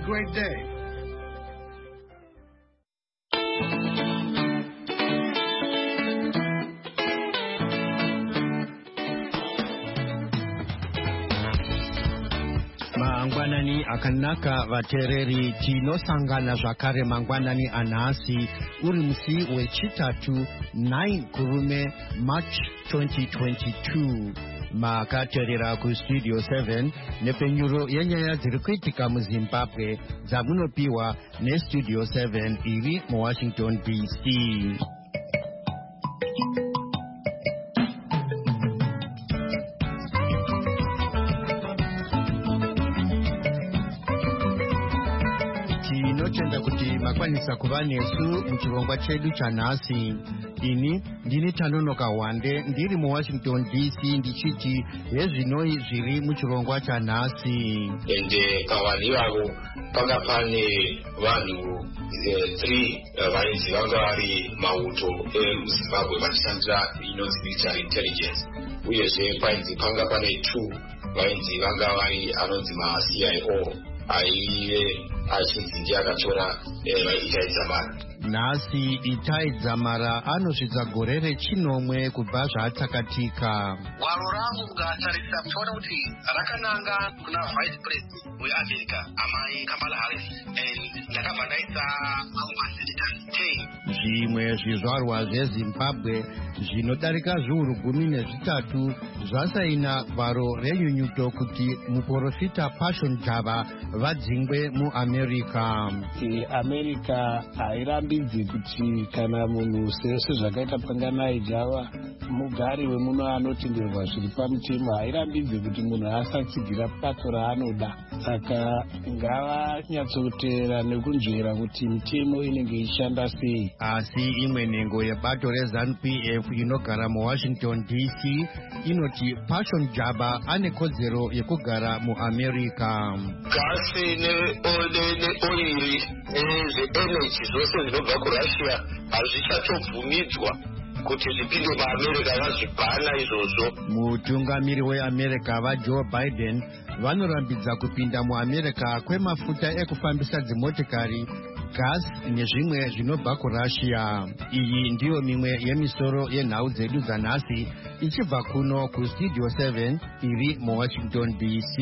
great day. Mangwanani akanaka vatereri tinosangana zvakare mangwanani anhasi uri musi wechitatu 9 kurume March 2022 makateerera kustudio 7 nepenyuro yenyaya dziri kuitika muZimbabwe dzamunopiwa nestudio 7 iri muWashington DC. Tinotenda kuti makwanisa kuva nesu muchirongwa chedu chanhasi. Ini ndini Tanonoka Wande ndiri muWashington DC ndichiti hezvinoi zviri muchirongwa chanhasi. Ende pavani vavo panga pane vanhu 3 vainzi vanga vari mauto emuZimbabwe vachishandira inonzi military intelligence, uyezve painzi panga pane 2 vainzi vanga vari anonzi maCIO aive achinzi ndiye akatora Itai Dzamara. Nhasi Itai Dzamara anosvitsa gore rechinomwe kubva zvaatsakatika. Gwaro rangu ukatarisa uchaona kuti rakananga kuna vice president weAmerica amai Kamala Harris, ndakabva ndaisa masenators 10. Zvimwe zvizvarwa zveZimbabwe zvinodarika zviuru 13 zvasaina gwaro renyunyuto kuti muprofita Passion Java vadzingwe muAmerica. America hairambidzi kuti kana munhu sezvakaita Panganai Java mugari wemuno anotenderwa zviri pamutemo, hairambidzi kuti munhu asatsigira bato raanoda. Saka ngavanyatsoteera nekunzvera kuti mitemo inenge ichishanda sei. Asi imwe nhengo yebato reZANU-PF inogara muWashington DC inoti Passion Java ane kodzero yekugara muAmerica. Gasi neoiri nezveenergy zvose zvinobva kuRussia hazvichatobvumidzwa kuti zvipinde muAmerica, vazvibhana izvozvo. Mutungamiri weAmerica vaJoe Biden vanorambidza kupinda muAmerica kwemafuta ekufambisa dzimotikari, gas nezvimwe zvinobva kuRussia. Iyi ndiyo mimwe yemisoro yenhau dzedu dzanhasi ichibva kuno kustudio 7 iri muWashington DC.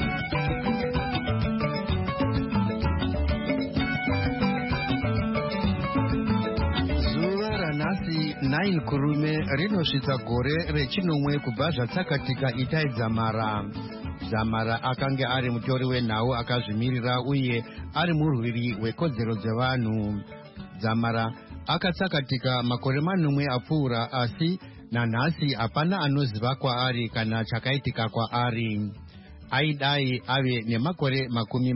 Zuva ranhasi 9 kurume rinosvitsa gore rechinomwe kubva zvatsakatika Itai Dzamara. Dzamara akanga ari mutori wenhau akazvimirira uye ari murwiri wekodzero dzevanhu. Dzamara akatsakatika makore 9 apfuura, asi nanhasi hapana anoziva kwaari kana chakaitika kwaari. Aidai ave nemakore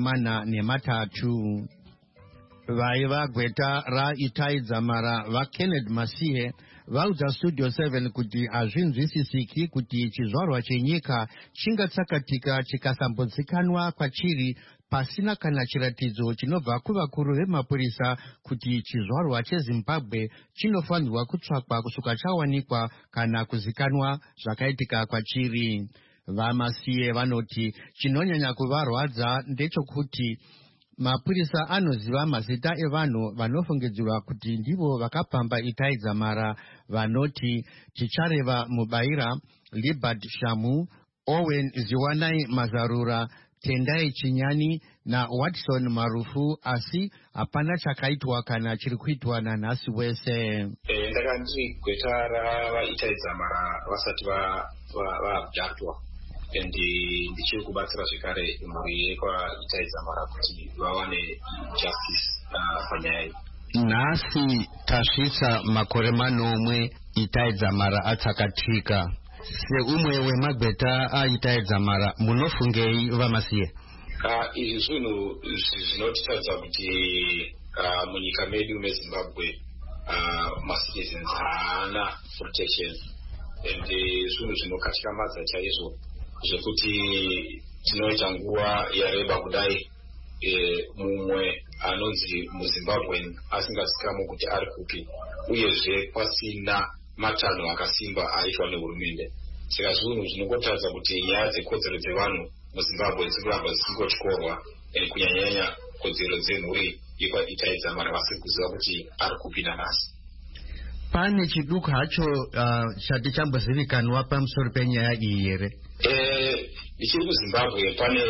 43. Vaiva gweta raItai Dzamara vaKenneth Masiye vaudza studio 7 kuti hazvinzwisisiki kuti chizvarwa chenyika chingatsakatika chikasambozikanwa kwachiri pasina kana chiratidzo chinobva kuvakuru vemapurisa kuti chizvarwa cheZimbabwe chinofanirwa kutsvakwa kusvika chawanikwa kana kuzikanwa zvakaitika kwachiri. VaMasiye vanoti chinonyanya kuvarwadza ndechokuti mapurisa anoziva mazita evanhu vanofungidzirwa kuti ndivo vakapamba Itai Dzamara, vanoti tichareva Mubaira, Libert Shamu, Owen Ziwanai Mazarura, Tendai Chinyani na Watson Marufu, asi hapana chakaitwa kana chiri kuitwa nanhasi wese. Ndakanzi gweta ravaItai Dzamara vasati vabhadhwa, ndichiri kubatsira zvekare mhuri yekwaItai Dzamara kuti vawane justice panyaya iyi. Nhasi tasvitsa makore 9 Itai Dzamara atsakatika. Seumwe wemagweta aItai Dzamara munofungei vaMasiye? Izvi zvinhu zvinotitadza kuti munyika medu meZimbabwe macitizens haana protection, ende zvinhu zvinokatikamadza chaizvo zvekuti tinoita nguva yareba kudai mumwe anonzi muZimbabwe asingazikamwe kuti ari kupi, uyezve pasina matanho akasimba aitwa nehurumende. Saka zvinhu zvinongotadza kuti nyaya dzekodzero dzevanhu muZimbabwe dzirikuramba dzisingotyorwa, kunyanyanya kodzero dzemhuri yepaitaidzamara vasiri kuziva kuti ari kupi namasi. Pane chiduku hacho chati chambozivikanwa pamusoro penyaya iyi here? Ichiri kuZimbabwe pane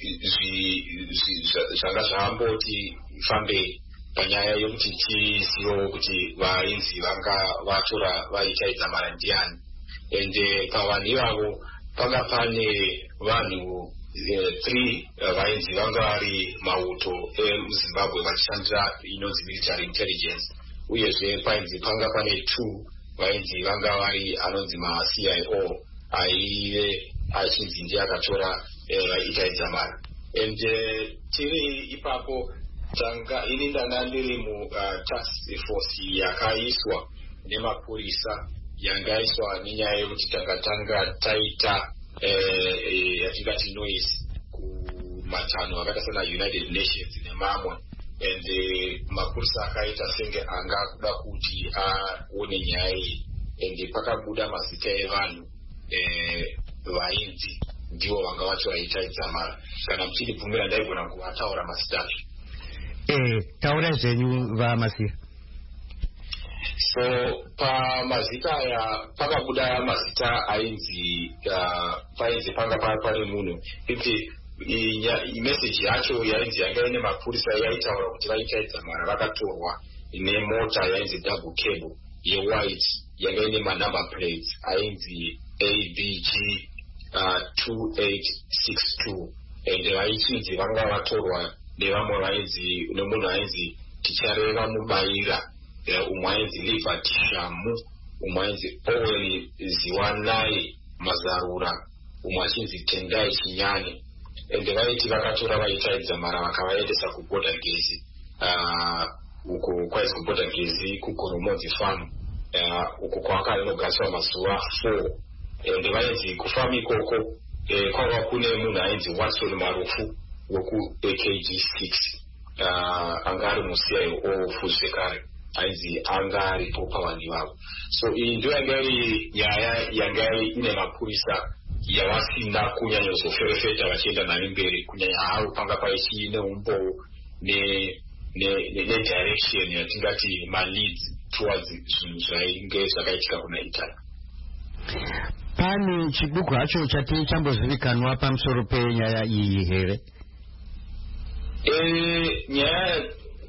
zvanga zvamboti fambe panyaya yokuti tizivewo kuti vainzi vanga vatora vaitaidzamara ndiani. Ende pavanhu ivavo panga pane vanhu 3 vainzi vanga vari mauto emuZimbabwe vachishandira inonzi military intelligence. Uyezve painzi panga pane 2 vainzi vanga vari anonzi ma-CIO aive achinzi ndiye akatora vaitaidzamara. Ende tiri ipapo ini ndanga ndiri mutask force yakaiswa nemapurisa yanga yaiswa nenyaya yekuti takatanga taita yatingati noise kumatanho akaita sana United Nations nemamwe. Ende mapurisa akaita senge anga kuda kuti aone nyaya iyi. Ende pakabuda mazita evanhu vainzi ndivo vanga vacho vaitaidzamara. Kana muchindibvumira ndaigona kuvataura mazita acho. Taura zvenyu vaMasiya. So pamazita aya pakabuda mazita ainzi painzi panga pane munhu kuti imeseji yacho yainzi yanga ine mapurisa yaitaura kuti vaitaidzamara vakatorwa nemota yainzi double cable yewhite yanga ine manumber plates ainzi ABG 2862. Ende vaichinzi vanga vatorwa nevamwe vainzi nemunhu ainzi tichareva mubaira, umwe ainzi Livat Shamu, umwe ainzi Owen Ziwanai Mazarura, umwe achinzi Tendai Chinyani. Ende vaiti vakatora vaitaidzamara vakavaendesa kuboda gezi uko kwaizi kuboda gezi kuGoromonzi farm uko kwakainogariswa mazuva 4. Ende vainzi kufama ikoko kwanga kune munhu ainzi Watson Marufu woku AKG 6 anga ari muCIO zvekare ainzi anga aripo pavanhu ivavo. So iyi ndiyo yanga iri nyaya yanga ine mapurisa yavasina kunyanyozofefeta vachienda nayo mberi, kunyanya havo panga paichine umboo nedirection yatingati maleads towards zvinhu zvainge zvakaitika kuna Italy. Pane chiduku hacho chati chambozivikanwa pamusoro penyaya iyi here? Nyaya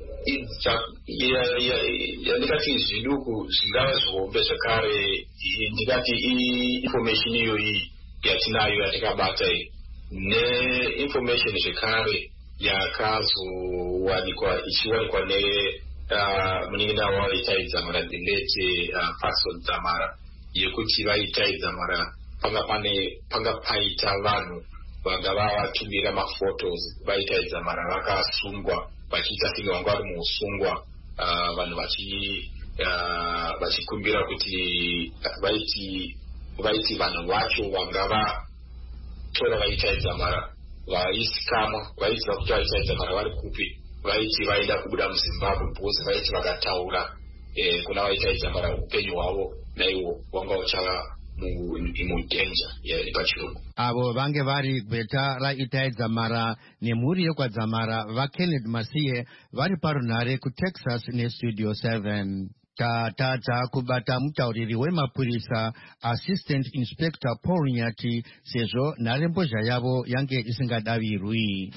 yandikati zviduku zvingava zvihombe zvakare, ndikati information iyoyi yatinayo yatikabata iyi neinformation zvekare yakazowanikwa ichiwanikwa nemunin'ina wavaitaidzamara the late Patson Dzamara yekuti vaitaidzamara panga paita vanhu vanga vavatumira maphotos vaitaidzamara vakasungwa vachiita senge vanga vari muusungwa, vanhu vachikumbira kuti vaiti vanhu vacho vanga vatora vaitaidzamara vaisikamwa vaiziva kuti vaitaidzamara vari kupi, vaiti vaida kubuda muZimbabwe because vaiti vakataura kuna vaitaidzamara upenyu hwavo naiwo wanga uchava mudenja pachirungu. Avo vange vari gweta raitaidzamara nemhuri yekwadzamara vaKenneth Masiye vari parunhare kuTexas neStudio 7. Tatadza kubata mutauriri wemapurisa Assistant Inspector Paul Nyati sezvo nharembozha yavo yange isingadavirwi.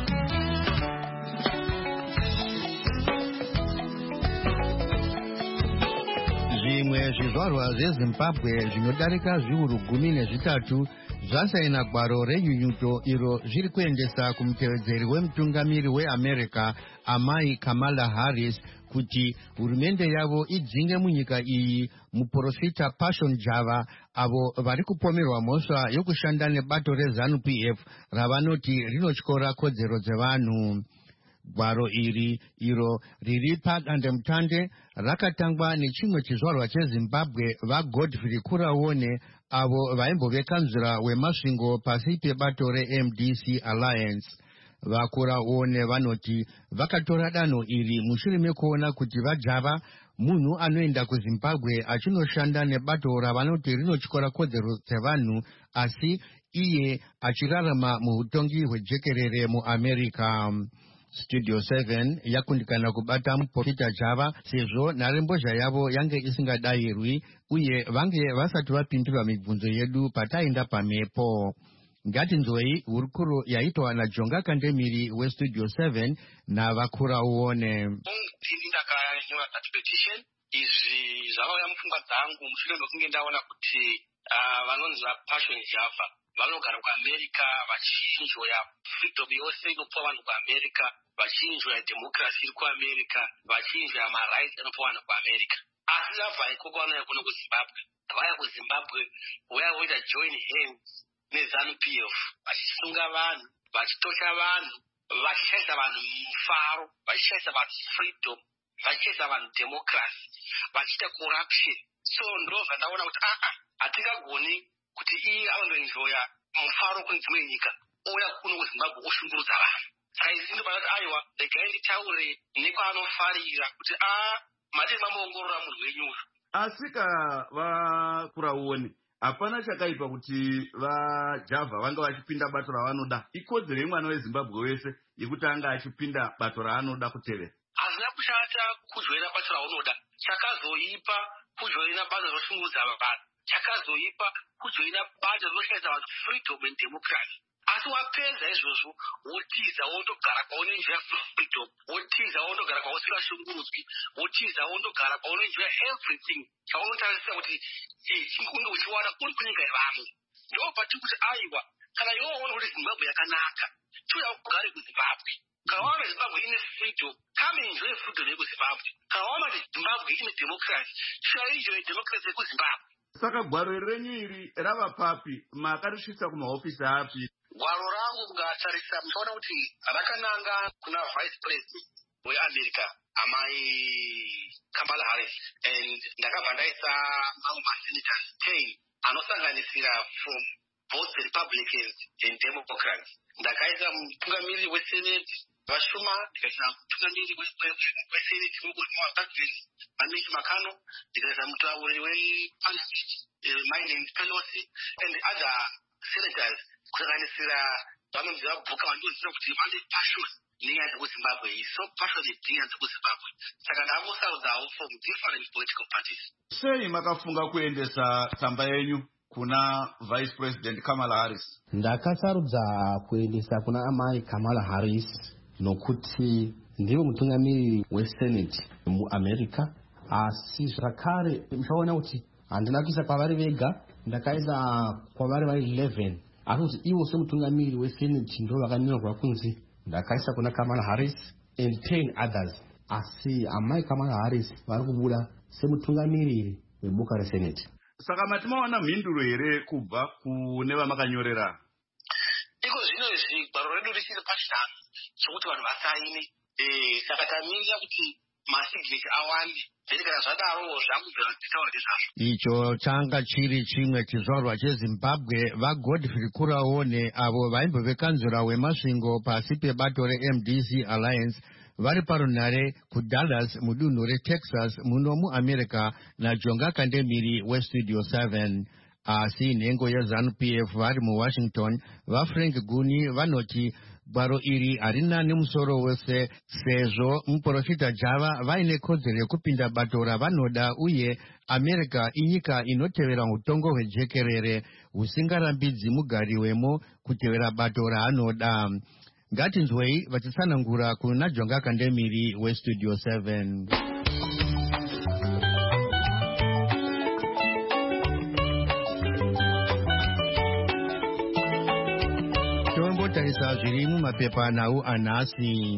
Zvimwe zvizvarwa zveZimbabwe zvinodarika zviuru 13 zvasaina gwaro renyunyuto iro zviri kuendesa kumutevedzeri wemutungamiri weAmerica amai Kamala Harris kuti hurumende yavo idzinge munyika iyi muprofita Pashon Java avo vari kupomerwa mhosva yokushanda nebato reZANU-PF ravanoti rinotyora kodzero dzevanhu. Gwaro iro riri padandemutande rakatangwa nechimwe chizvarwa cheZimbabwe vaGodfrey Kuraone avo vaimbove-kanzura wemasvingo pasi pebato reMDC Alliance. VaKuraone vanoti vakatora danho iri mushure mekuona kuti vaJava, munhu anoenda kuZimbabwe achinoshanda nebato ravanoti rinotyora kodzero dzevanhu, asi iye achirarama muutongi hwejekerere muAmerica. Studio 7 yakundikana kubata muprofita Java sezvo nharembozha yavo yange isingadayirwi uye vange vasati vapindura mibvunzo yedu pataenda pamhepo. Ngatinzwei hurukuro yaitwa naJonga Kandemiri weStudio 7 navakura uone. Ndakanyora petition izvi zvakauya mupfungwa dzangu mushure mekunge ndaona kuti vanonzi vaPassion Java vanogara kuAmerica vachinjoya freedom yose inopuwa vanhu kuAmerica, vachinjoya democracy iri kuAmerica, vachinjoya marights anopuwa vanhu kuAmerica. Asi vabva ikoko vanouya kuno kuZimbabwe. Vaya kuZimbabwe vaya voita join hands neZANU-PF vachisunga vanhu, vachitosha vanhu, vachishaisa vanhu mufaro, vachishaisa vanhu freedom, vachishaisa vanhu democracy, vachiita corruption. So ndo zvandaona kuti hatingagoni kuti iye anondoenjoya mufaro kune dzimwe nyika ouya kuno kuZimbabwe oshungurudza vanhu. Saka izvi ndinobata kuti aiwa regai nditaure nekwaanofarira kuti madii mamuongorora munhu wenyu uyu. Asika vakura uone hapana chakaipa kuti vaJava vanga vachipinda bato ravanoda. Ikodzero yemwana weZimbabwe wese yekuti anga achipinda bato raanoda kutevera. Hazina kushata kujoina bato raunoda. Chakazoipa kujoina bato rinoshungurudza vanhu. Chakazoipa kujoina bato rinoshaisa vanhu freedom and democracy. Asi wapedza izvozvo wotiza wondogara kwaunenjoya freedom, wotiza wondogara kwausingashungurudzwi, wotiza wondogara kwaunenjoya everything chaunotarisira kuti unge uchiwana uri kunyika yevamwe. Ndo pati kuti aiwa kana iwe waona kuti Zimbabwe yakanaka chiuya ugare kuZimbabwe. Kana waona Zimbabwe ine freedom, come enjoy freedom yekuZimbabwe. Kana waona kuti Zimbabwe ine democracy, chiuya enjoy democracy yekuZimbabwe. Saka gwaro renyu iri rava papi? Makarisvitsa kumahofisi api? Gwaro rangu mukatarisa muchaona kuti rakananga kuna vice president weAmerica amai Kamala Harris, and ndakabva ndaisa mamwe masenators 10 anosanganisira from both Republicans and Democrats. Ndakaisa mutungamiriri weSenate vashuma, ndikaisa mutungamiriri weSenate weRepublicans Mitch McConnell, ndikaisa mutauri weParliament Nancy Pelosi and other senators kusanganisira vanonzi vabhuka vandoziva kuti vane passion nenyaya dzekuZimbabwe, so passionate nenyaya dzekuZimbabwe. Saka ndavosarudzawo from different political parties. Sei makafunga kuendesa tsamba yenyu kuna Vice President Kamala Harris? Ndakasarudza kuendesa kuna amai Kamala Harris nokuti ndivo mutungamiriri weSenate muAmerica, asi zvakare muchaona kuti handina kuisa kwavari vega, ndakaisa kwavari vari 11. Asi kuti ivo semutungamiriri weSenate ndo vakanyorwa kunzi ndakaisa kuna Kamala Harris and 10 others. Asi amai Kamala Harris vari kubuda semutungamiriri weboka reSenate. Saka matimaona mhinduro here kubva kune vamakanyorera? Iko zvino izvi gwaro redu richiri pachitanho chokuti vanhu vasaine. Saka tamirira kuti masignature awande. Kana zvadaro zvangu zvanditaura nezvazvo. Icho changa chiri chimwe chizvarwa cheZimbabwe vaGodfrey Kuraone avo vaimbovekanzura wemasvingo pasi pebato reMDC Alliance vari parunhare kuDallas mudunhu reTexas muno muAmerica naJonga Kandemiri weStudio 7. Asi nhengo yeZANU-PF vari muWashington vaFrank Guni vanoti gwaro iri harina nemusoro wese sezvo muprofita Java vaine kodzero yekupinda bato ravanoda uye America inyika inotevera utongo hwejekerere husingarambidzi mugari wemo kutevera bato raanoda. Ngatinzwei vachitsanangura kuna Jonga Kandemiri weStudio 7. Tarisa zviri mumapepa nawo anhasi.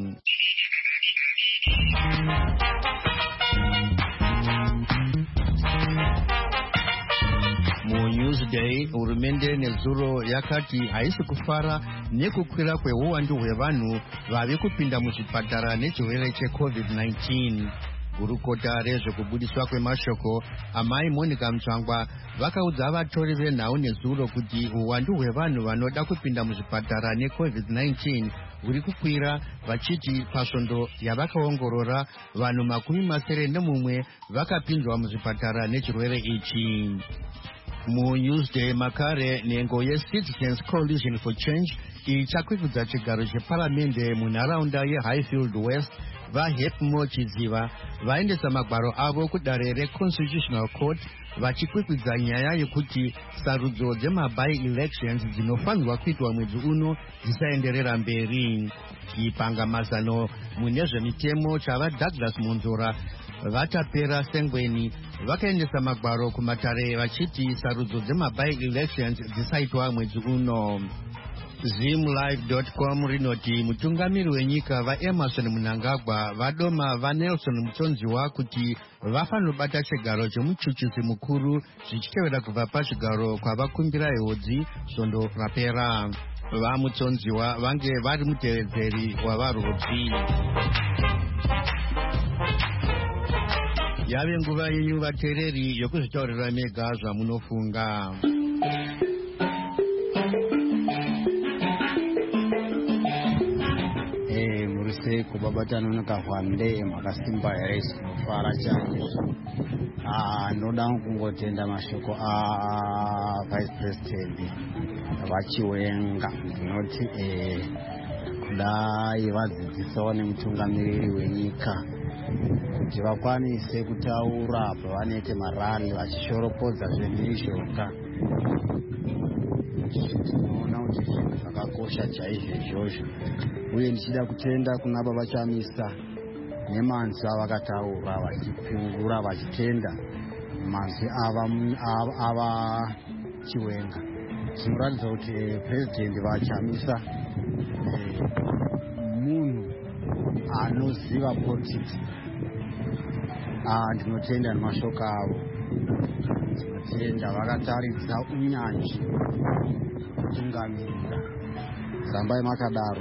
MuNewsday hurumende nezuro yakati haisi kufara nekukwira kweuwandu hwevanhu vave kupinda muzvipatara nechirwere cheCovid-19. Gurukota rezvekubudiswa kwemashoko amai Monica Mutsvangwa vakaudza vatori venhau nezuro kuti uwandu hwevanhu vanoda kupinda muzvipatara neCovid-19 huri kukwira, vachiti pasvondo yavakaongorora vanhu 91 vakapinzwa muzvipatara nechirwere ichi. muNewsday makare nhengo yeCitizens Coalition for Change ichakwikudza chigaro cheparamende munharaunda yeHighfield West vaHepmo Chidziva vaendesa magwaro avo kudare reConstitutional Court vachikwikwidza nyaya yekuti sarudzo dzemaby-elections dzinofanirwa kuitwa mwedzi uno dzisaenderera mberi. Chipangamazano mune zvemitemo chavaDouglas Monzora vatapera Sengweni vakaendesa magwaro kumatare vachiti sarudzo dzemaby-elections dzisaitwa mwedzi uno. Zimlive.com rinoti mutungamiri wenyika vaEmerson Mnangagwa vadoma vaNelson Mutonziwa kuti vafanobata chigaro chemuchuchisi mukuru zvichitevera kubva pachigaro kwavakumbira yehodzi svondo rapera. VaMutonziwa vange vari mutevedzeri wavarodzi. Yave nguva yenyu vateereri yokuzvitaurira mega zvamunofunga. Kubabatana nakahwande makasimba here sinofara chaizvo. Ndoda kungotenda mashoko Vice President vachiwenga ndinoti kudai vadzidzisawo nemutungamiriri wenyika kuti vakwanise kutaura pavanoite marali vachishoropodza zvemhirizhonga. Tinoona kuti zvinhu zvakakosha chaizvo izvozvo, uye ndichida kutenda kuna baba Chamisa nemanzwi avakataura vachipingura vachitenda manzwi ava Chiwenga. Zvinoratidza kuti President vaChamisa munhu anoziva politics. Ndinotenda nemashoko avo, ndinotenda vakataridza unyanzvi kutungamirira. Rambai makadaro.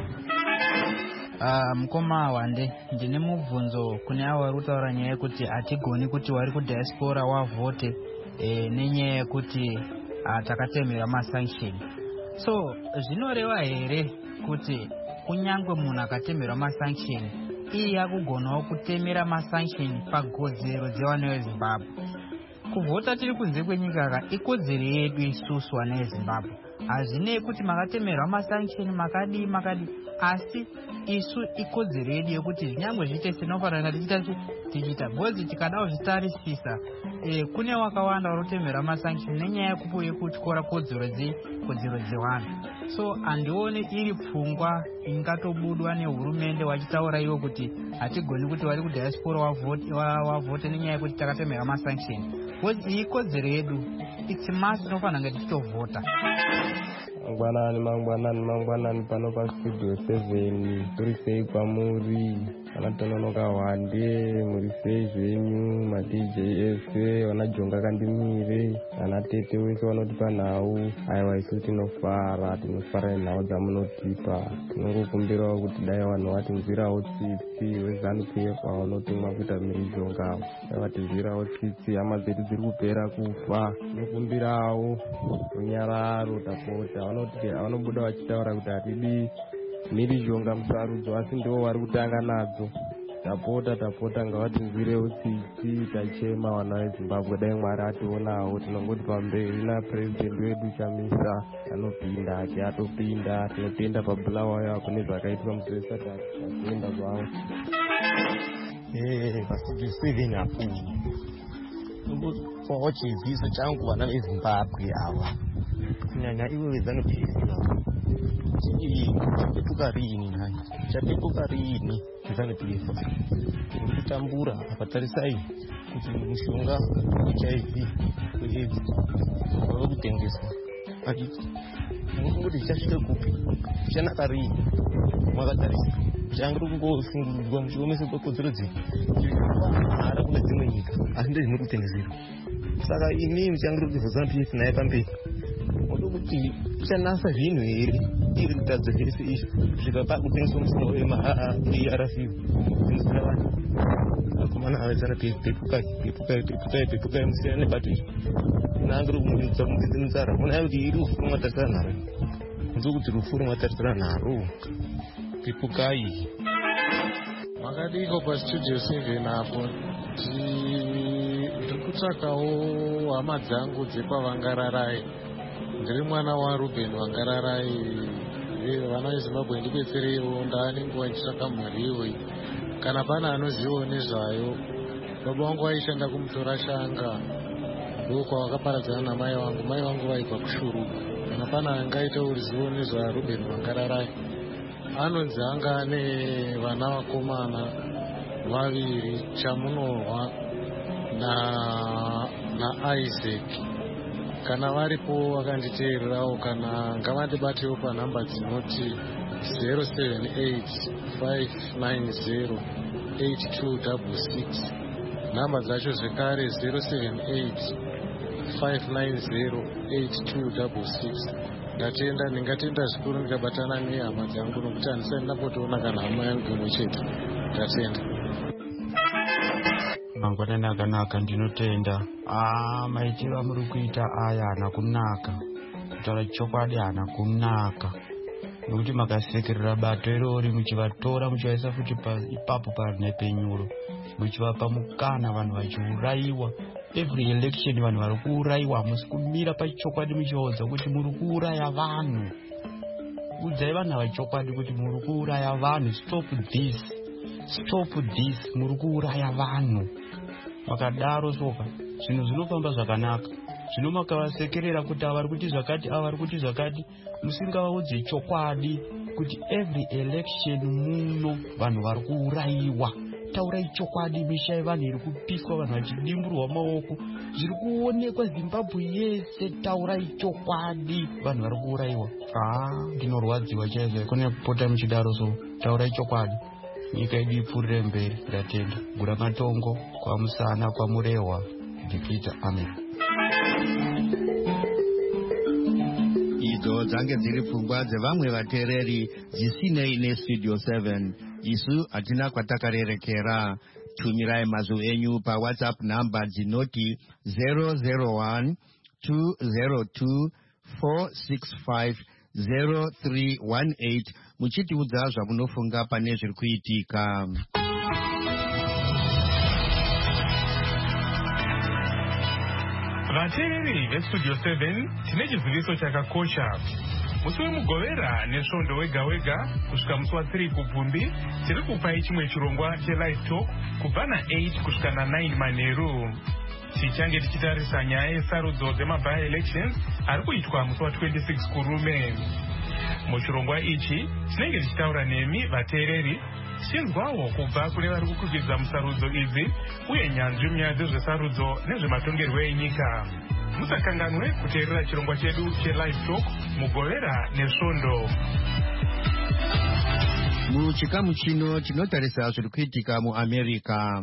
Mukoma Wande, ndine mubvunzo kune avo vari kutaura nyaya yekuti hatigoni kuti vari kudiaspora wavhote nenyaya yekuti takatemera masanction. So zvinoreva here kuti kunyangwe munhu akatemerwa masanction iye akugonawo kutemera masanction pagodzero dzevana veZimbabwe? Kuvhota tiri kunze kwenyika ikodzero yedu isusu vana veZimbabwe. Hazvinei kuti makatemerwa masanction makadi asi isu ikodzero yedu yekuti zvinyangwe zviite sinofanira tichita bhozi tikadawo zvitarisisa. Kune wakawanda varotemerwa masanction nenyaya yekutyora kodzero dzevanhu. So handioni iri pfungwa ingatobudwa nehurumende vachitaura ivo kuti hatigoni kuti vari kudiaspora wavhote nenyaya yekuti takatemerwa masanction. Iyi ikodzero yedu, it's must tinofanira tichitovhota. Mangwanani pano pastudio 7 turi sei kwamuri vanatononoka Wande muri sei zvenyu madj ese vanajonga kandimire vanatete wese vanotipa nhau. Aiwa isu tinofara nenhau dzamunotipa. Tinongokumbirawo kuti dai vanhu vatinzwirawo tsitsi weZANU-PF vanotumwa kuita mhirizhonga vatinzwirawo tsitsi. Hama dzedu dziri kupera kufa. Tinokumbirawo runyararo tapota. Vanobuda vachitaura kuti hatidi mhirizhonga musarudzo asi ndivo vari kutanga nadzo. Tapota ngavatinzwirewo tsitsi tachema vana veZimbabwe. Dai Mwari ationawo. Tinongoti pamberi naPresident wedu Chamisa anopinda ati atopinda. Tinotenda pabulawayo kune zvakaitwa muSatani atenda zvavo. Pastudio 7 hapo kwa chiziso changu vana veZimbabwe ava kunyanya ivo veZANU-PF chapepuka rini veZANU-PF kutambura apatarisai kuti mushonga HIV AIDS wava kutengeswa achiti kuti zvichasvika kupi, zvichanaka rini, mwakatarisa zvichangiri kungosungurudzwa muchiomesa kwekodzero dzenyu hara kune dzimwe nyika asi ndezvino kutengeserwa. Saka ini muchangiri kuti ZANU-PF naye pamberi moda kuti tichanasa zvinhu here iri kutadzo zvese izvo kusvika pakutengeswa mushonga weARV kutengesera vanhu. Akomana avezANU-PF pepukai musiyana nebato izvo. Naangiri kumudzi mutsara munaya kuti iri rufu rumwatarisira nharo nzuri kuti rufu rumwatarisira nharo pepukai. Vadiko pastudio 7 apo ndiri kutsvakawo hama dzangu dzepavangararai. Ndiri mwana waRuben Wangararai. Vana veZimbabwe ndibetsereiwo, ndaane nguva ndichitsvaka mhuri iyoyi. Kana pana anozivawo nezvayo, baba vangu vaishanda kumutora Shanga, ndokwavakaparadzana namai vangu. Mai vangu vaibva kuShuru. Kana pana angaita ruzivo nezvaRuben Wangararai, anonzi anga ane vana vakomana vaviri, Chamunorwa naIsaac. Kana varipo vakanditeererawo, kana ngavandibatewo panhamba dzinoti 078-590-8266. Nhamba dzacho zvekare 078-590-8266. Ndatenda, ndingatenda zvikuru ndikabatana nehama dzangu, nokuti handisati ndambotoona kana hama yangu imwe chete. Ndatenda. Mangwanani akanaka, ndinotenda. Maitiro amuri kuita aya haana kunaka. Kutaura chokwadi haana kunaka. Nokuti makasekerera bato irori muchivatora muchivaisa futi ipapo nepenyuro. Muchivapa mukana vanhu vachiurayiwa. Every election vanhu vari kuurayiwa. Hamusi kumira pachokwadi muchivaudza kuti muri kuuraya vanhu. Udzai vanhu vachokwadi kuti muri kuuraya vanhu. Stop this. Muri kuuraya vanhu. Makadaro soka zvinhu zvinofamba zvakanaka. Zvino makavasekerera kuti avari kuti zvakati, avari kuti zvakati, musingavaudze chokwadi kuti every election muno vanhu vari kuurayiwa. Taurai chokwadi, misha yevanhu iri kupiswa, vanhu vachidimburwa maoko, zviri kuonekwa Zimbabwe yese. Taurai chokwadi, vanhu vari kuurayiwa. Ndinorwadziwa chaizvo kune kupota muchidaro. So taurai chokwadi, nyika yedu ipfuurire mberi. Ndatenda. Gura matongo kwamusana kwamurehwa ndikita. Amen. Idzo dzange dziri pfungwa dzevamwe vateereri dzisinei nestudio 7. Isu hatina kwatakarerekera. Tumirai mazwi enyu paWhatsApp namba dzinoti 001-202-465-0318 muchitiudza zvamunofunga pane zviri kuitika. Vateereri vestudio 7 tine chiziviso chakakosha. Musi wemugovera nesvondo wega wega kusvika musi wa3 kubvumbi tiri kupai chimwe chirongwa chelive talk kubva na8 kusvika na9 manheru. Tichange tichitarisa nyaya yesarudzo dzemaby elections ari kuitwa musi wa26 kurume. Muchirongwa ichi tinenge tichitaura nemi vateereri, tichinzwawo kubva kune vari kukwikwidzwa musarudzo idzi uye nyanzvi munyaya dzezvesarudzo nezvematongerwo enyika. Musakanganwe kuteerera chirongwa chedu chelive talk mugovera nesvondo. Muchikamu chino tinotarisa zviri kuitika muAmerica.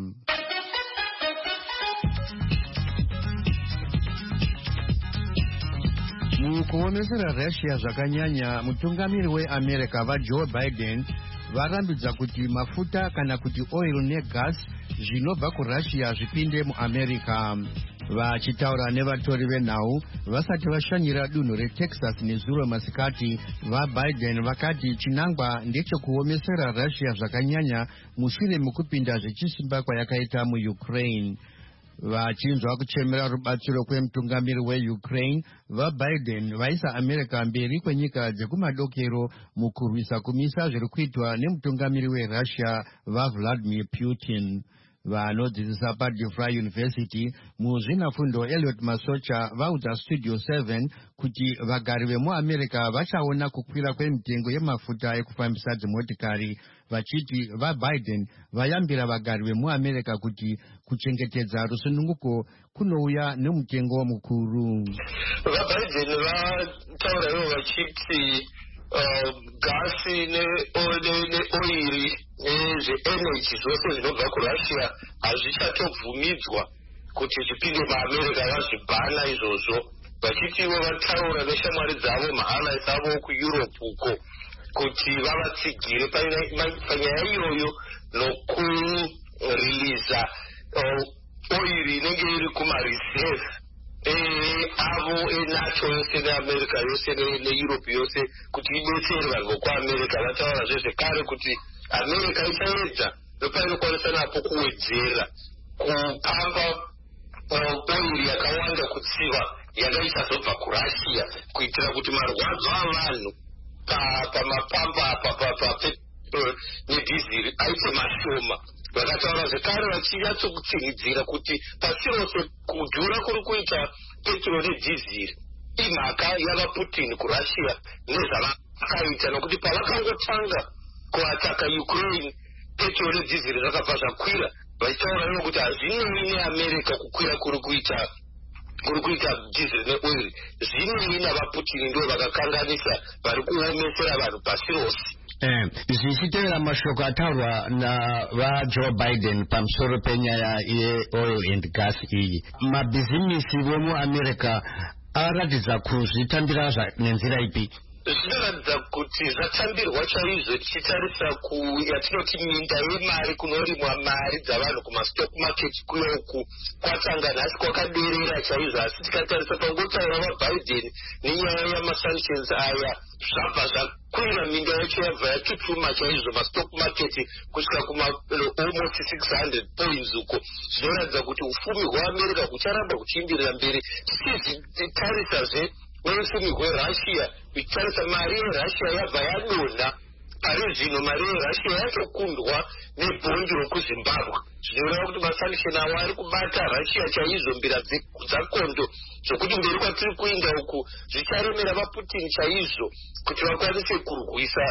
Mukuomesera Russia zvakanyanya, mutungamiri weAmerica vaJoe Biden varambidza kuti mafuta kana kuti oil negas zvinobva kuRussia zvipinde muAmerica. Vachitaura nevatori venhau vasati vashanyira dunhu reTexas nezuro masikati, vaBiden vakati chinangwa ndechekuomesera Russia zvakanyanya mushure mekupinda zvechisimba kwayakaita muUkraine. Vachinzwa kuchemera rubatsiro kwemutungamiri weUkraine, vaBiden vaisa America mberi kwenyika dzekumadokero mukurwisa kumisa zviri kuitwa nemutungamiri weRussia vaVladimir Putin. Vanodzidzisa paDeFry University muzvinafundo Elliot Masocha vaudza Studio 7 kuti vagari vemuAmerica vachaona kukwira kwemitengo yemafuta ekufambisa dzimotikari, vachiti vaBiden vayambira vagari vemuAmerica kuti kuchengetedza rusununguko kunouya nemutengo mukuru. VaBiden vataura ivo vachiti gasi neoiri nezveenergy zvose zvinobva kuRussia hazvichatobvumidzwa kuti zvipinde muAmerica, vazvibhana izvozvo. Vachitiwo vataura neshamwari dzavo mahalais avo kuEurope uko kuti vavatsigire panyaya iyoyo nokuriliza oiri inenge iri kumareserve avo eNATO yose neAmerica yose neEurope yose kuti idetsere vanhu vekuAmerica. Vataurazve zvekare kuti America ichaedza painokwanisa napo kuwedzera kupamba oiri yakawanda kutsiva yanga ichazobva kurussia kuitira kuti marwadzo avanhu pamapamba papetrol nedhiziri aite mashoma. Vakataura zvekare vachinyatsokutsinidzira kuti pasi rose kudhura kuri kuita petrol nedhiziri imhaka yavaputin kurussia nezvavakaita, nokuti pavakangotanga kuataka Ukraine petrol nedhiziri zvakabva zvakwira, vachitaura ivo kuti hazvinei neamerica kukwira kuri kuita dhiziri neoiri, zvinei navaputin ndo vakakanganisa vari kuomesera vanhu pasi rose. Zvichitevera mashoko ataurwa navajoe Biden pamusoro penyaya yeoil and gas iyi, mabhizimisi vomuamerica aratidza kuzvitambira nenzira ipi? Zvinoratidza kuti zvatambirwa chaizvo tichitarisa yatinoti minda yemari kunorimwa mari dzavanhu kumastock market kuyoku kwatanga nhasi kwakaderera chaizvo, asi tikatarisa pangotaura vaBiden nenyaya yamasanctions aya zvabva zvakwira minda yacho yabva yatutuma chaizvo mastock market kusvika almost 600 points uko. Zvinoratidza kuti ufumi hweamerica hucharamba huchienderera mberi. Tichitarisazve neufumi hwerussia, ichitarisa mari yerussia yabva yadonha pari zvino, mari yerussia yatokundwa nebhondi rokuzimbabwe. Zvinoreva kuti masanction awo ari kubata russia chaizvo, mbira dzakondo zvokuti mberi kwatiri kuinda uku zvicharemera vaputin chaizvo kuti vakwanise kurwisa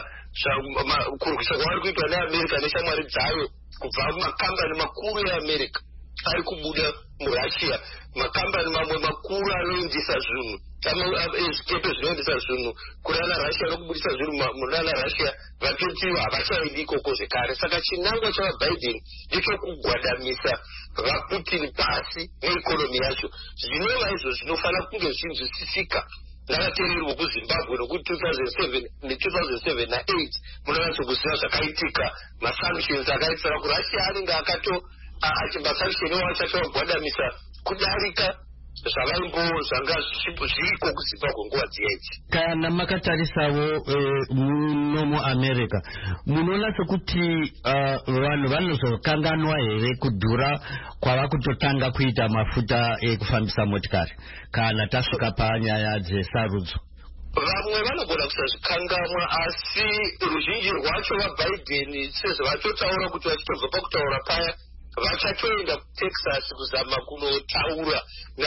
kwavari kuitwa neamerica neshamwari dzayo kubva makambani makuru eamerica ari kubuda murussia. Makambani mamwe makuru anoindisa zvinhu zvikepe zvinoendesa zvinhu kunana russia nokubudisa zvinhu munana russia vatoti havachaendi ikoko zvekare. Saka chinangwa chavaBiden ndechokugwadamisa vaputin pasi neikonomi yacho. Zvinova izvo zvinofanira kunge zvinzwisisika navateereri vokuzimbabwe, nokuti 2007 ne2007 na8 munonatsokuziva zvakaitika. Masanctions akaitira kurussia anenge masanction wacho achagwadamisa kudarika zvanga zviriko kuzimbabwe nguva dziyaidzi. Kana makatarisawo muno muamerica, munoona sekuti vanhu vanozokanganwa here kudhura kwava kutotanga kuita mafuta ekufambisa motikari kana tasvika panyaya dzesarudzo? Vamwe vanogona kusazvikanganwa, asi ruzhinji rwacho vaBiden sezvavatotaura kuti vachitobva pakutaura paya vachatoenda kuTexas kuzama kunotaura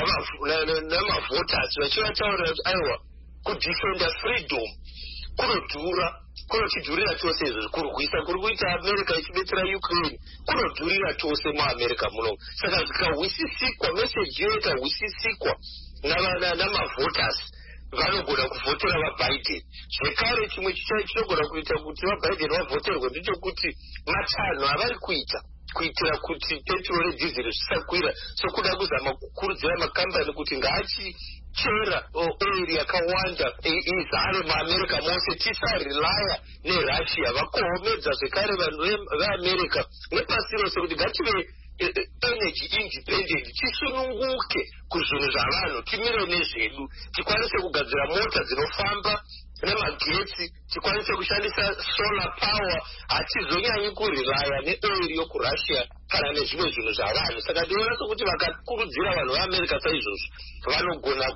namavhoters vachivataurira kuti aiwa kudefenda freedom kunodhura, kunochidhurira tose izvozvo. Kurwisa kuri kuita america ichibetsera Ukraine kunodhurira tose muamerica muno. Saka zvikahwisisikwa, meseji iyo ikahwisisikwa namavhoters, vanogona kuvhotera vaBiden. Zvekare chimwe chinogona kuita kuti vaBiden vavhoterwe ndechekuti matanho avari kuitira kuti petrol nedhiziri zvisakwira, sokuda kuzama kukurudzira makambani kuti ngaachichera oiri yakawanda izare muamerica mose, tisarelaya nerussia. Vakohomedza zvekare vanhu veamerica nepasi rose kuti ngative energy independent, tisununguke kuzvinhu zvavanhu, timire nezvedu, tikwanise kugadzira mota dzinofamba nemagetsi, tikwanise kushandisa solar power, hatizonyanyi kurelaya neoiri yokurussia kana nezvimwe zvinhu zvavanhu. Saka ndinoona sokuti vakakurudzira vanhu veamerica saizvozvo vanogona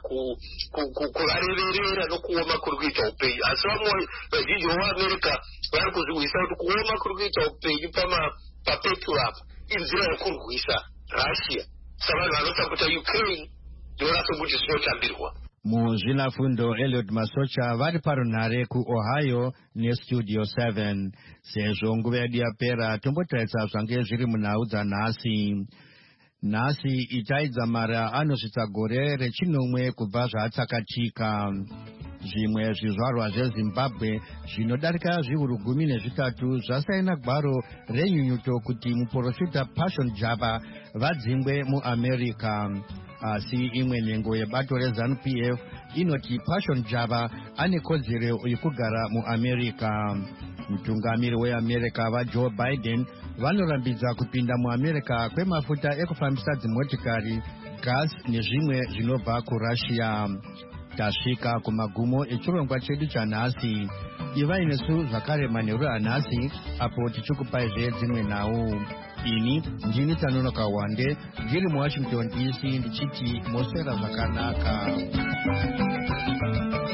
kuvareverera nokuoma kuri kuita upenyu, asi vamwe vazhinji veamerica vari kuzvihwisa kuti kuoma kuri kuita upenyu papetrol apa inzira yekurwisa russia. Savanhu vanosapota Ukraine ndinoona sokuti zvinotambirwa. Muzvinafundo Eliot Masocha vari parunhare kuOhio neStudio 7. Sezvo nguva yedu yapera, tombotarisa zvange zviri munhau dzanhasi. Nhasi itaidzamara anosvitsa gore rechinomwe kubva zvaatsakatika. Zvimwe zvizvarwa zveZimbabwe zvinodarika zviuru 13 zvasaina gwaro renyunyuto kuti muprofita Passion Java vadzingwe muAmerica. Asi imwe nhengo yebato reZANU-PF inoti Passion Java ane kodzero yekugara muAmerica. Mutungamiri weAmerica vaJoe Biden vanorambidza kupinda muAmerica kwemafuta ekufambisa dzimotikari, gas nezvimwe zvinobva kuRussia. tasvika kumagumo echirongwa chedu chanhasi. Ivai nesu zvakare manheru anhasi apo tichikupai dzimwe nhau. Ini ndini Tanonoka Wande ndiri muWashington DC ndichiti mosera zvakanaka.